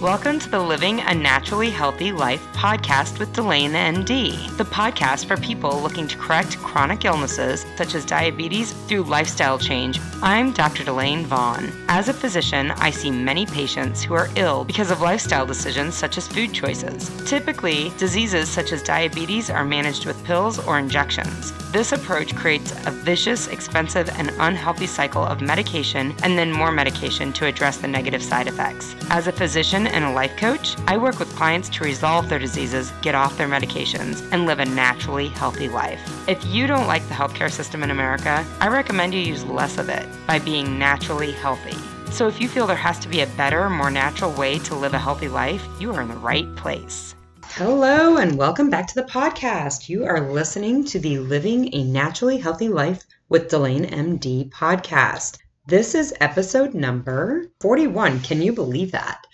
Welcome to the Living a Naturally Healthy Life podcast with Delane MD, the podcast for people looking to correct chronic illnesses such as diabetes through lifestyle change. I'm Dr. Delane Vaughn. As a physician, I see many patients who are ill because of lifestyle decisions such as food choices. Typically, diseases such as diabetes are managed with pills or injections. This approach creates a vicious, expensive, and unhealthy cycle of medication and then more medication to address the negative side effects. As a physician and a life coach, I work with clients to resolve their diseases, get off their medications, and live a naturally healthy life. If you don't like the healthcare system in America, I recommend you use less of it by being naturally healthy. So if you feel there has to be a better, more natural way to live a healthy life, you are in the right place. Hello and welcome back to the podcast. You are listening to the Living a Naturally Healthy Life with Delane MD podcast. This is episode number 41. Can you believe that?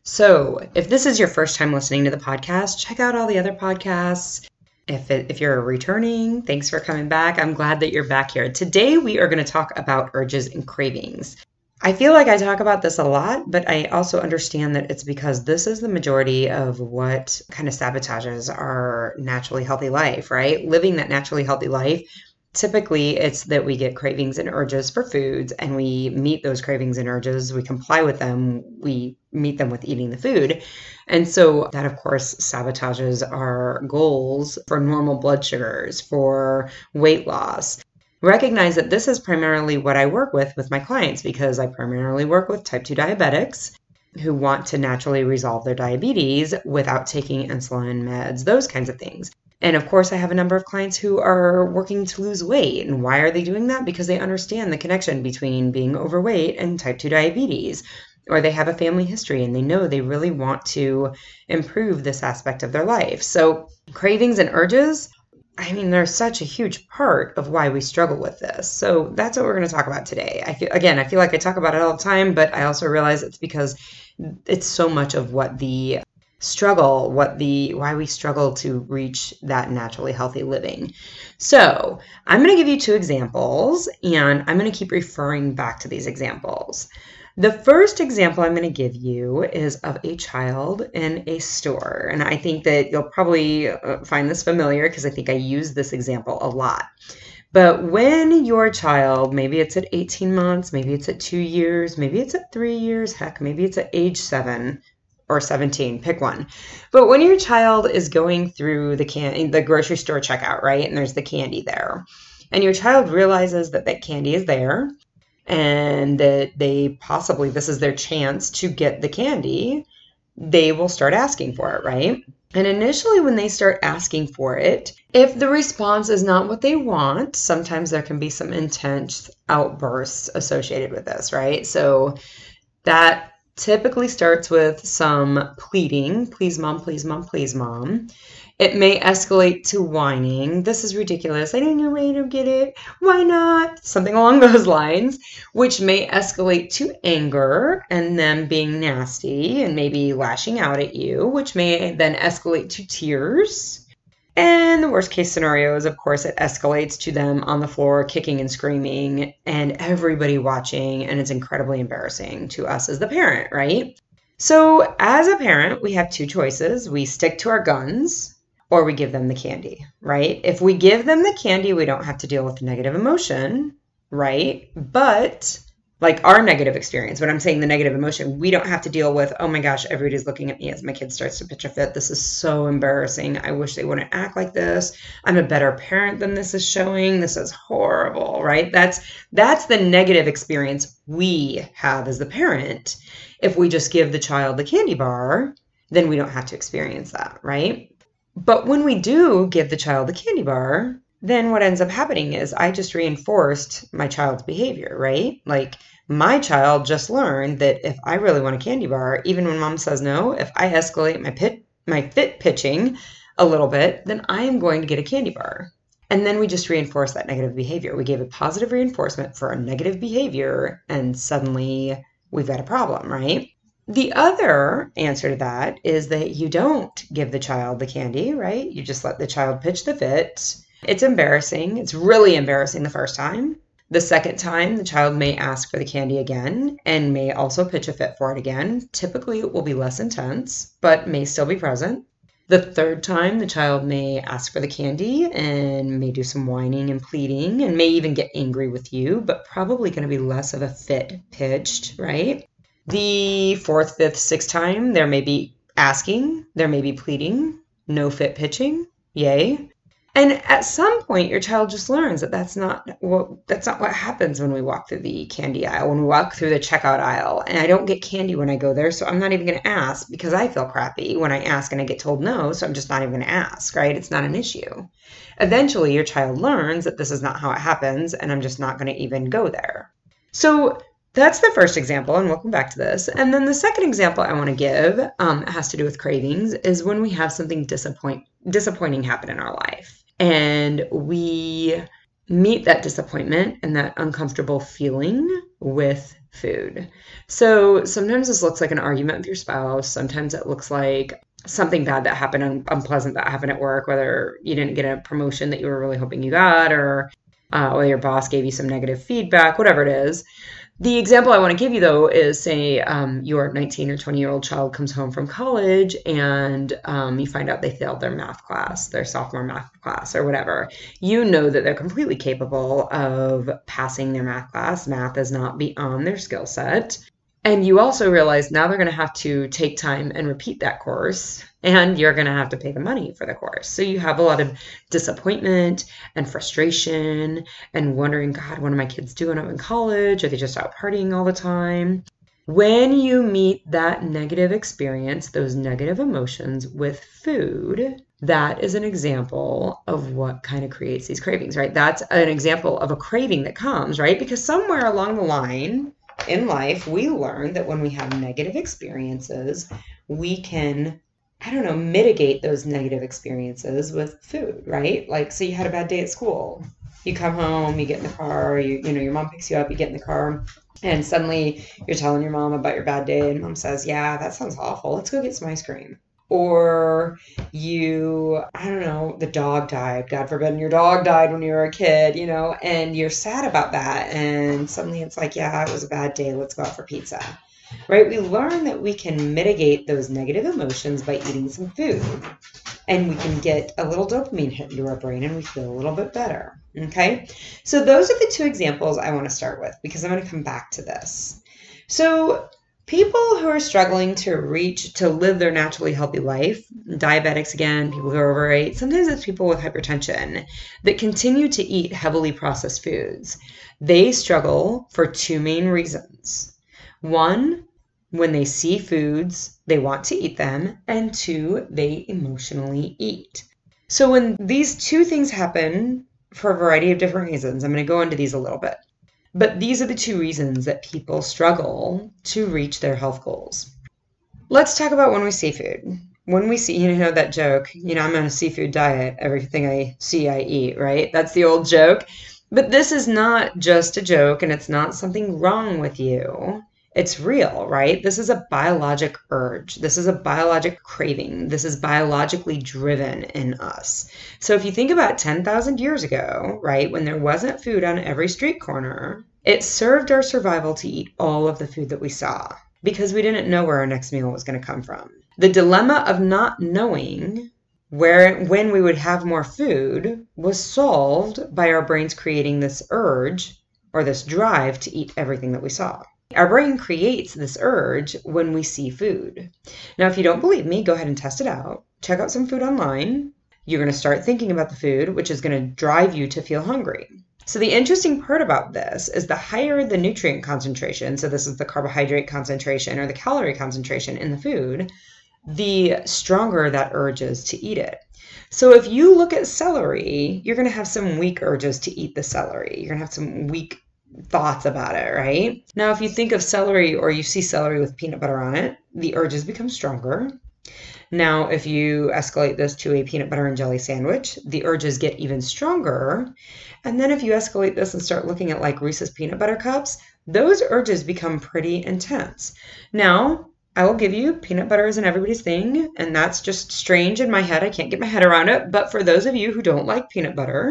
So if this is your first time listening to the podcast, check out all the other podcasts. If you're returning, thanks for coming back. I'm glad that you're back here. Today we are going to talk about urges and cravings. I feel like I talk about this a lot, but I also understand that it's because this is the majority of what kind of sabotages our naturally healthy life, right? Living that naturally healthy life. Typically, it's that we get cravings and urges for foods, and we meet those cravings and urges. We comply with them. We meet them with eating the food. And so that, of course, sabotages our goals for normal blood sugars, for weight loss. Recognize that this is primarily what I work with my clients, because I primarily work with type 2 diabetics who want to naturally resolve their diabetes without taking insulin meds, those kinds of things. And of course, I have a number of clients who are working to lose weight. And why are they doing that? Because they understand the connection between being overweight and type 2 diabetes, or they have a family history and they know they really want to improve this aspect of their life. So cravings and urges, they're such a huge part of why we struggle with this. So that's what we're going to talk about today. I feel like I talk about it all the time, but I also realize it's because it's so much of what the struggle, why we struggle to reach that naturally healthy living. So I'm going to give you two examples, and I'm going to keep referring back to these examples. The first example I'm going to give you is of a child in a store. And I think that you'll probably find this familiar because I think I use this example a lot. But when your child, maybe it's at 18 months, maybe it's at 2 years, maybe it's at 3 years, heck, maybe it's at age 7 or 17, pick one. But when your child is going through the grocery store checkout, right, and there's the candy there, and your child realizes that that candy is there, and that this is their chance to get the candy, they will start asking for it, right? And initially when they start asking for it, if the response is not what they want, sometimes there can be some intense outbursts associated with this, right? So that typically starts with some pleading, please mom, please mom, please mom. It may escalate to whining. This is ridiculous. I don't know why I don't get it. Why not? Something along those lines, which may escalate to anger and them being nasty and maybe lashing out at you, which may then escalate to tears. And the worst case scenario is, of course, it escalates to them on the floor, kicking and screaming, and everybody watching. And it's incredibly embarrassing to us as the parent, right? So as a parent, we have two choices. We stick to our guns, or we give them the candy, right? If we give them the candy, we don't have to deal with the negative emotion, right? But like our negative experience, when I'm saying the negative emotion, we don't have to deal with, oh my gosh, everybody's looking at me as my kid starts to pitch a fit. This is so embarrassing. I wish they wouldn't act like this. I'm a better parent than this is showing. This is horrible, right? That's the negative experience we have as the parent. If we just give the child the candy bar, then we don't have to experience that, right? But when we do give the child the candy bar, then what ends up happening is I just reinforced my child's behavior, right? Like my child just learned that if I really want a candy bar, even when mom says no, if I escalate my fit pitching a little bit, then I am going to get a candy bar. And then we just reinforce that negative behavior. We gave a positive reinforcement for a negative behavior, and suddenly we've got a problem, right? The other answer to that is that you don't give the child the candy, right? You just let the child pitch the fit. It's embarrassing. It's really embarrassing the first time. The second time, the child may ask for the candy again and may also pitch a fit for it again. Typically, it will be less intense, but may still be present. The third time, the child may ask for the candy and may do some whining and pleading and may even get angry with you, but probably going to be less of a fit pitched, right? The fourth, fifth, sixth time, there may be asking, there may be pleading, no fit pitching, yay. And at some point, your child just learns that that's not what happens when we walk through the candy aisle, when we walk through the checkout aisle. And I don't get candy when I go there, so I'm not even going to ask because I feel crappy when I ask and I get told no, so I'm just not even going to ask, right? It's not an issue. Eventually, your child learns that this is not how it happens, and I'm just not going to even go there. So that's the first example, and we'll come back to this. And then the second example I want to give has to do with cravings, is when we have something disappointing happen in our life. And we meet that disappointment and that uncomfortable feeling with food. So sometimes this looks like an argument with your spouse. Sometimes it looks like something bad that happened, unpleasant that happened at work, whether you didn't get a promotion that you were really hoping you got, or your boss gave you some negative feedback, whatever it is. The example I want to give you, though, is say your 19 or 20-year-old child comes home from college and you find out they failed their math class, their sophomore math class or whatever. You know that they're completely capable of passing their math class. Math is not beyond their skill set. And you also realize now they're going to have to take time and repeat that course, and you're going to have to pay the money for the course. So you have a lot of disappointment and frustration and wondering, God, what are my kids doing up in college? Are they just out partying all the time? When you meet that negative experience, those negative emotions with food, that is an example of what kind of creates these cravings, right? That's an example of a craving that comes, right? Because somewhere along the line in life, we learn that when we have negative experiences, we can, mitigate those negative experiences with food, right? Like, so you had a bad day at school. You come home, you get in the car, your mom picks you up, you get in the car, and suddenly you're telling your mom about your bad day, and mom says, yeah, that sounds awful. Let's go get some ice cream. Or the dog died. God forbid your dog died when you were a kid, and you're sad about that. And suddenly it's like, yeah, it was a bad day. Let's go out for pizza, right? We learn that we can mitigate those negative emotions by eating some food. And we can get a little dopamine hit into our brain and we feel a little bit better, okay? So those are the two examples I want to start with because I'm going to come back to this. So people who are struggling to live their naturally healthy life, diabetics again, people who are overweight, sometimes it's people with hypertension that continue to eat heavily processed foods. They struggle for two main reasons. One, when they see foods, they want to eat them, and two, they emotionally eat. So when these two things happen for a variety of different reasons, I'm going to go into these a little bit. But these are the two reasons that people struggle to reach their health goals. Let's talk about when we see food. When we see, that joke, I'm on a seafood diet. Everything I see, I eat, right? That's the old joke. But this is not just a joke, and it's not something wrong with you. It's real, right? This is a biologic urge. This is a biologic craving. This is biologically driven in us. So if you think about 10,000 years ago, right, when there wasn't food on every street corner, it served our survival to eat all of the food that we saw because we didn't know where our next meal was going to come from. The dilemma of not knowing when we would have more food was solved by our brains creating this urge or this drive to eat everything that we saw. Our brain creates this urge when we see food. Now, if you don't believe me, go ahead and test it out. Check out some food online. You're going to start thinking about the food, which is going to drive you to feel hungry. So the interesting part about this is the higher the nutrient concentration, so this is the carbohydrate concentration or the calorie concentration in the food, the stronger that urge is to eat it. So if you look at celery, you're going to have some weak urges to eat the celery. You're going to have some weak thoughts about it, right? Now, if you think of celery or you see celery with peanut butter on it, the urges become stronger. Now, if you escalate this to a peanut butter and jelly sandwich, the urges get even stronger. And then if you escalate this and start looking at like Reese's peanut butter cups, those urges become pretty intense. Now, I will give you peanut butter isn't everybody's thing, and that's just strange in my head. I can't get my head around it. But for those of you who don't like peanut butter,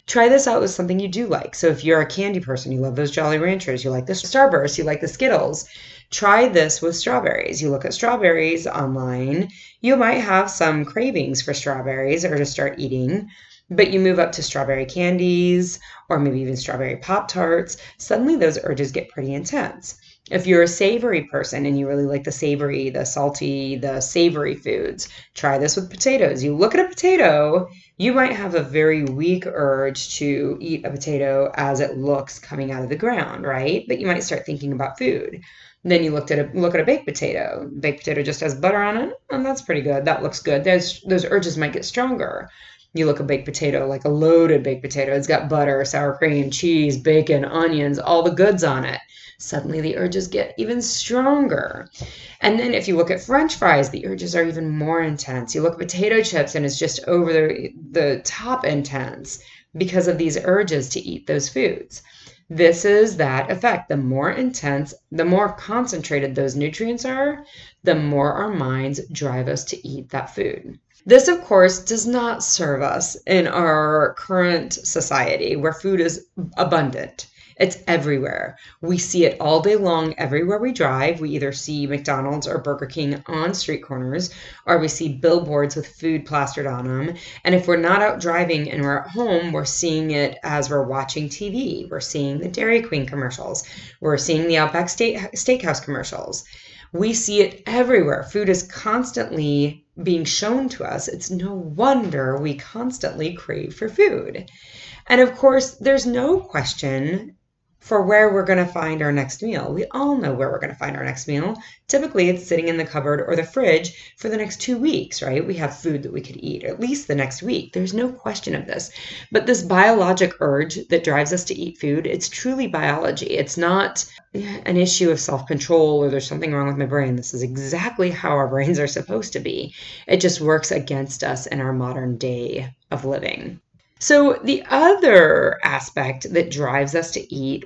Try this out with something you do like. So if you're a candy person, you love those Jolly Ranchers, you like the Starburst, you like the Skittles, try this with strawberries. You look at strawberries online, you might have some cravings for strawberries or to start eating, but you move up to strawberry candies or maybe even strawberry Pop-Tarts, suddenly those urges get pretty intense. If you're a savory person and you really like the savory, the salty, the savory foods, try this with potatoes. You look at a potato, you might have a very weak urge to eat a potato as it looks coming out of the ground, right? But you might start thinking about food. Then you look at a baked potato. Baked potato just has butter on it, and that's pretty good. That looks good. Those urges might get stronger. You look at baked potato, like a loaded baked potato. It's got butter, sour cream, cheese, bacon, onions, all the goods on it. Suddenly the urges get even stronger. And then if you look at French fries, the urges are even more intense. You look at potato chips and it's just over the top intense because of these urges to eat those foods. This is that effect. The more intense, the more concentrated those nutrients are, the more our minds drive us to eat that food. This, of course, does not serve us in our current society where food is abundant. It's everywhere. We see it all day long everywhere we drive. We either see McDonald's or Burger King on street corners, or we see billboards with food plastered on them. And if we're not out driving and we're at home, we're seeing it as we're watching TV. We're seeing the Dairy Queen commercials. We're seeing the Outback Steakhouse commercials. We see it everywhere. Food is constantly being shown to us. It's no wonder we constantly crave for food. And of course, there's no question for where we're going to find our next meal. We all know where we're going to find our next meal. Typically, it's sitting in the cupboard or the fridge for the next 2 weeks, right? We have food that we could eat at least the next week. There's no question of this. But this biologic urge that drives us to eat food, it's truly biology. It's not an issue of self-control or there's something wrong with my brain. This is exactly how our brains are supposed to be. It just works against us in our modern day of living. So the other aspect that drives us to eat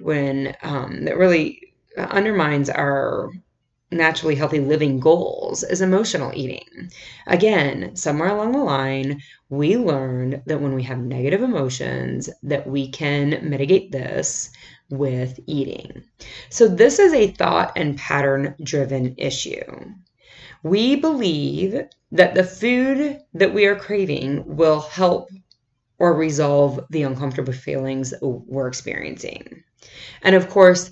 that really undermines our naturally healthy living goals is emotional eating. Again, somewhere along the line, we learned that when we have negative emotions, that we can mitigate this with eating. So this is a thought and pattern driven issue. We believe that the food that we are craving will help or resolve the uncomfortable feelings we're experiencing. And of course,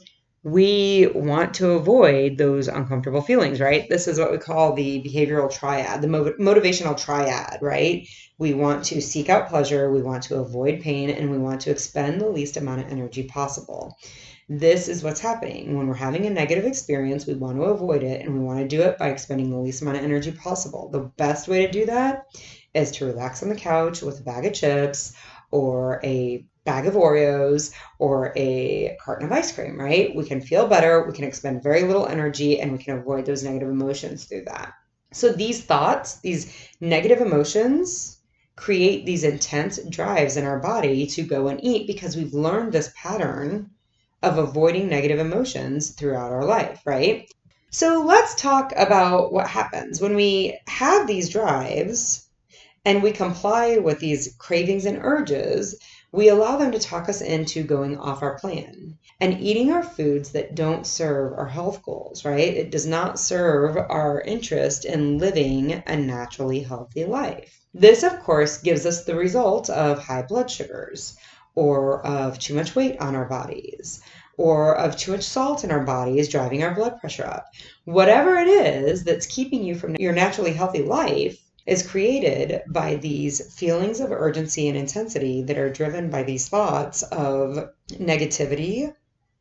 we want to avoid those uncomfortable feelings, right? This is what we call the behavioral triad, the motivational triad, right? We want to seek out pleasure, we want to avoid pain, and we want to expend the least amount of energy possible. This is what's happening. When we're having a negative experience, we want to avoid it, and we want to do it by expending the least amount of energy possible. The best way to do that is to relax on the couch with a bag of chips or a bag of Oreos or a carton of ice cream, right? We can feel better, we can expend very little energy, and we can avoid those negative emotions through that. So these thoughts, these negative emotions, create these intense drives in our body to go and eat because we've learned this pattern of avoiding negative emotions throughout our life, right? So let's talk about what happens when we have these drives and we comply with these cravings and urges. We allow them to talk us into going off our plan and eating our foods that don't serve our health goals, right? It does not serve our interest in living a naturally healthy life. This, of course, gives us the result of high blood sugars or of too much weight on our bodies or of too much salt in our bodies driving our blood pressure up. Whatever it is that's keeping you from your naturally healthy life is created by these feelings of urgency and intensity that are driven by these thoughts of negativity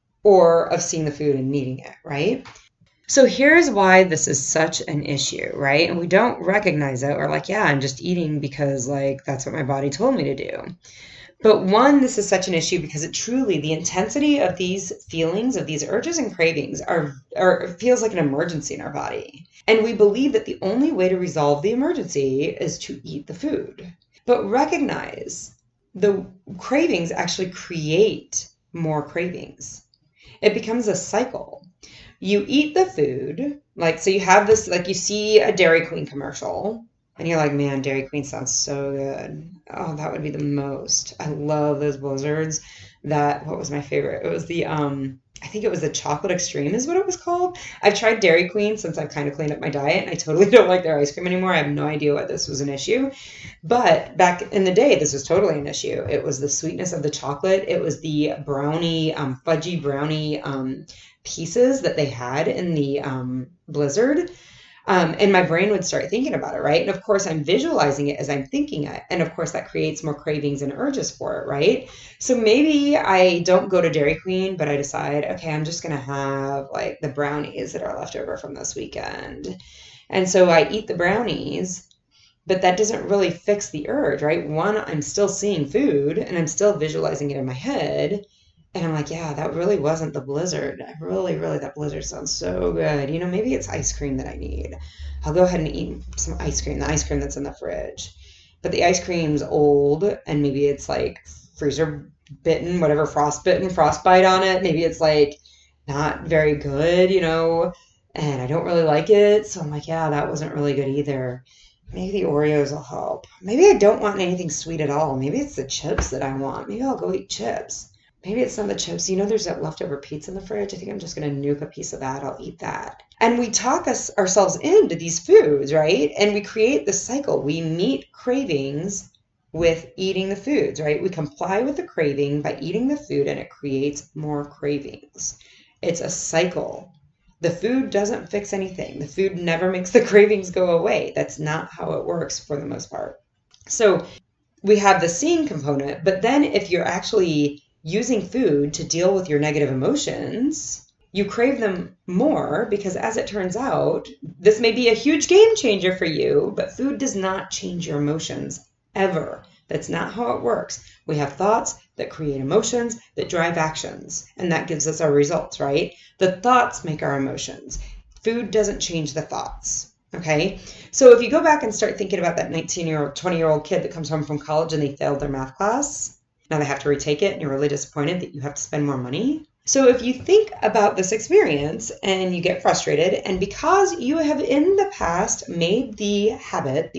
or of seeing the food and needing it, right? So here's why this is such an issue, right? And we don't recognize it. We're like, yeah, I'm just eating because that's what my body told me to do. But one, this is such an issue because it truly, the intensity of these feelings, of these urges and cravings feels like an emergency in our body. And we believe that the only way to resolve the emergency is to eat the food. But recognize the cravings actually create more cravings. It becomes a cycle. You eat the food, so you have this, you see a Dairy Queen commercial, and you're like, man, Dairy Queen sounds so good. Oh, that would be the most. I love those blizzards. What was my favorite? It was I think it was the Chocolate Extreme is what it was called. I've tried Dairy Queen since I've kind of cleaned up my diet, and I totally don't like their ice cream anymore. I have no idea why this was an issue. But back in the day, this was totally an issue. It was the sweetness of the chocolate. It was the brownie, fudgy brownie pieces that they had in the blizzard. And my brain would start thinking about it, right? And of course, I'm visualizing it as I'm thinking it. And of course, that creates more cravings and urges for it, right? So maybe I don't go to Dairy Queen, but I decide, okay, I'm just going to have like the brownies that are left over from this weekend. And so I eat the brownies, but that doesn't really fix the urge, right? One, I'm still seeing food and I'm still visualizing it in my head. And I'm like, yeah, that really wasn't the blizzard. Really, that blizzard sounds so good. Maybe it's ice cream that I need. I'll go ahead and eat some ice cream, the ice cream that's in the fridge. But the ice cream's old, and maybe it's like freezer bitten, whatever, frostbite on it. Maybe it's like not very good, and I don't really like it. So I'm like, yeah, that wasn't really good either. Maybe the Oreos will help. Maybe I don't want anything sweet at all. Maybe it's the chips that I want. Maybe I'll go eat chips. Maybe it's some of the chips. There's that leftover pizza in the fridge. I think I'm just going to nuke a piece of that. I'll eat that. And we talk ourselves into these foods, right? And we create this cycle. We meet cravings with eating the foods, right? We comply with the craving by eating the food, and it creates more cravings. It's a cycle. The food doesn't fix anything. The food never makes the cravings go away. That's not how it works for the most part. So we have the seeing component, but then if you're actually using food to deal with your negative emotions, you crave them more because, as it turns out, this may be a huge game changer for you, but food does not change your emotions ever. That's not how it works. We have thoughts that create emotions that drive actions, and that gives us our results, right? The thoughts make our emotions. Food doesn't change the thoughts. Okay. So if you go back and start thinking about that 19-year-old, 20-year-old kid that comes home from college and they failed their math class, now they have to retake it and you're really disappointed that you have to spend more money. So if you think about this experience and you get frustrated, and because you have in the past made the habit, the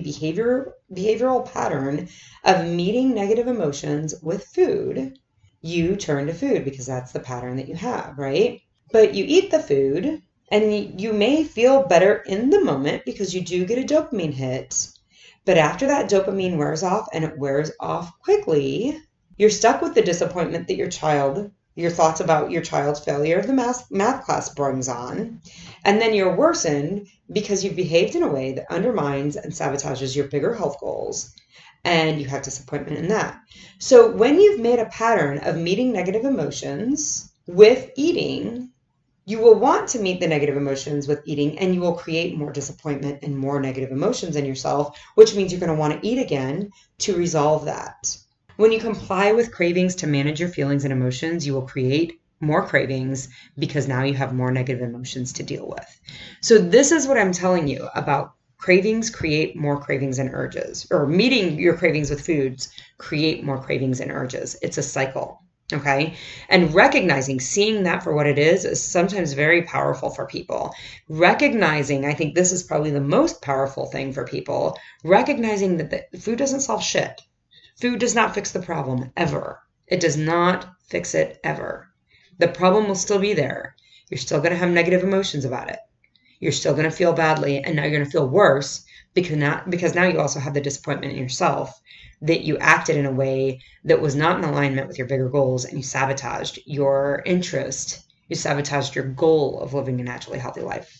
behavioral pattern of meeting negative emotions with food, you turn to food because that's the pattern that you have, right? But you eat the food and you may feel better in the moment because you do get a dopamine hit. But after that dopamine wears off, and it wears off quickly, you're stuck with the disappointment that your thoughts about your child's failure of the math class brings on. And then you're worsened because you've behaved in a way that undermines and sabotages your bigger health goals. And you have disappointment in that. So when you've made a pattern of meeting negative emotions with eating, you will want to meet the negative emotions with eating, and you will create more disappointment and more negative emotions in yourself, which means you're going to want to eat again to resolve that. When you comply with cravings to manage your feelings and emotions, you will create more cravings because now you have more negative emotions to deal with. So this is what I'm telling you about cravings create more cravings and urges, or meeting your cravings with foods create more cravings and urges. It's a cycle. Okay. And seeing that for what it is sometimes very powerful for people. Recognizing, I think this is probably the most powerful thing for people, recognizing that the food doesn't solve shit. Food does not fix the problem ever. It does not fix it ever. The problem will still be there. You're still going to have negative emotions about it. You're still going to feel badly, and now you're going to feel worse because now you also have the disappointment in yourself that you acted in a way that was not in alignment with your bigger goals, and you sabotaged your interest. You sabotaged your goal of living a naturally healthy life.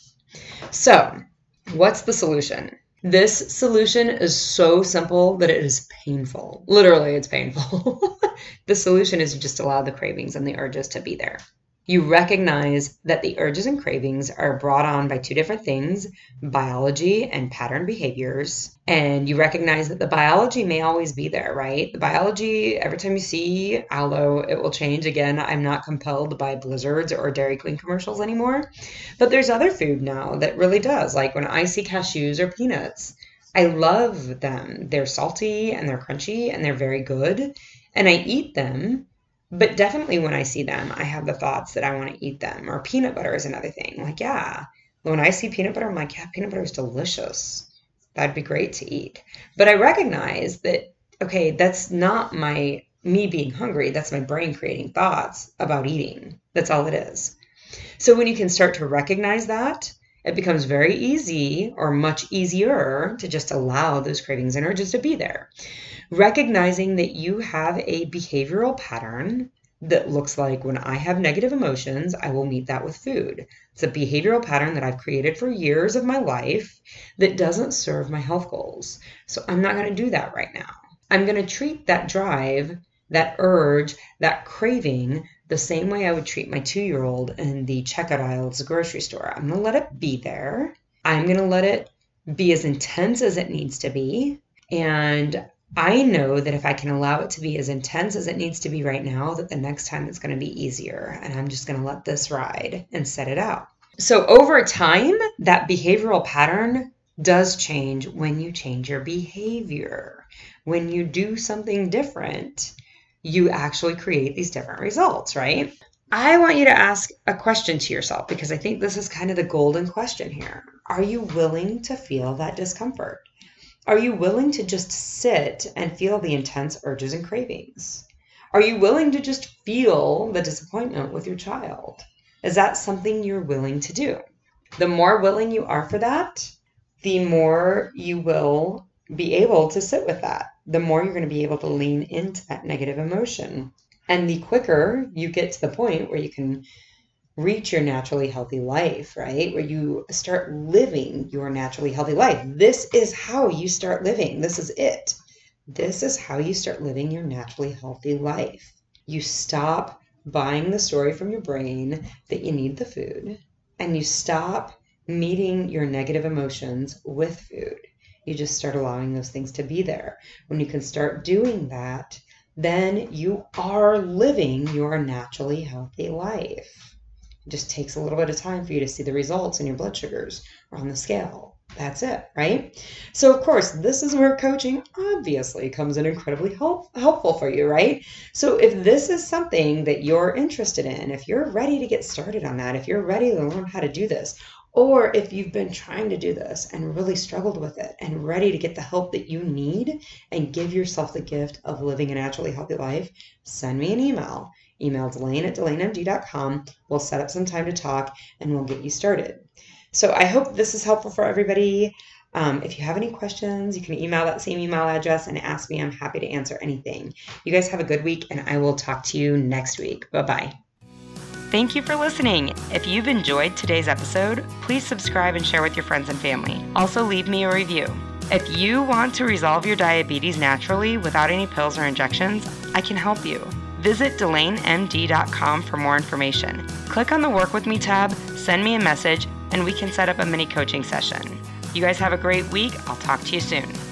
So, what's the solution? This solution is so simple that it is painful. Literally, it's painful. The solution is you just allow the cravings and the urges to be there. You recognize that the urges and cravings are brought on by two different things, biology and pattern behaviors. And you recognize that the biology may always be there, right? The biology, every time you see aloe, it will change. Again, I'm not compelled by blizzards or Dairy Queen commercials anymore. But there's other food now that really does. Like when I see cashews or peanuts, I love them. They're salty and they're crunchy and they're very good. And I eat them. But definitely when I see them, I have the thoughts that I want to eat them. Or peanut butter is another thing. Like, yeah, when I see peanut butter, I'm like, yeah, peanut butter is delicious. That'd be great to eat. But I recognize that, okay, that's not me being hungry. That's my brain creating thoughts about eating. That's all it is. So when you can start to recognize that, it becomes very easy, or much easier, to just allow those cravings and urges to be there. Recognizing that you have a behavioral pattern that looks like, when I have negative emotions, I will meet that with food. It's a behavioral pattern that I've created for years of my life that doesn't serve my health goals. So I'm not going to do that right now. I'm going to treat that drive, that urge, that craving the same way I would treat my 2-year-old in the checkout aisle at the grocery store. I'm going to let it be there. I'm going to let it be as intense as it needs to be. And I know that if I can allow it to be as intense as it needs to be right now, that the next time it's going to be easier. And I'm just going to let this ride and set it out. So over time, that behavioral pattern does change when you change your behavior. When you do something different, you actually create these different results, right? I want you to ask a question to yourself, because I think this is kind of the golden question here. Are you willing to feel that discomfort? Are you willing to just sit and feel the intense urges and cravings? Are you willing to just feel the disappointment with your child? Is that something you're willing to do? The more willing you are for that, the more you will be able to sit with that. The more you're going to be able to lean into that negative emotion. And the quicker you get to the point where you can reach your naturally healthy life, right? Where you start living your naturally healthy life. This is how you start living. This is it. This is how you start living your naturally healthy life. You stop buying the story from your brain that you need the food, and you stop meeting your negative emotions with food. You just start allowing those things to be there. When you can start doing that, then you are living your naturally healthy life. It just takes a little bit of time for you to see the results in your blood sugars or on the scale. That's it, right? So, of course, this is where coaching obviously comes in incredibly helpful for you, right? So if this is something that you're interested in, if you're ready to get started on that, if you're ready to learn how to do this, or if you've been trying to do this and really struggled with it and ready to get the help that you need and give yourself the gift of living a naturally healthy life, send me an email. Email Delane@DelaneMD.com. We'll set up some time to talk and we'll get you started. So I hope this is helpful for everybody. If you have any questions, you can email that same email address and ask me. I'm happy to answer anything. You guys have a good week, and I will talk to you next week. Bye-bye. Thank you for listening. If you've enjoyed today's episode, please subscribe and share with your friends and family. Also, leave me a review. If you want to resolve your diabetes naturally without any pills or injections, I can help you. Visit DelaneMD.com for more information. Click on the Work With Me tab, send me a message, and we can set up a mini coaching session. You guys have a great week. I'll talk to you soon.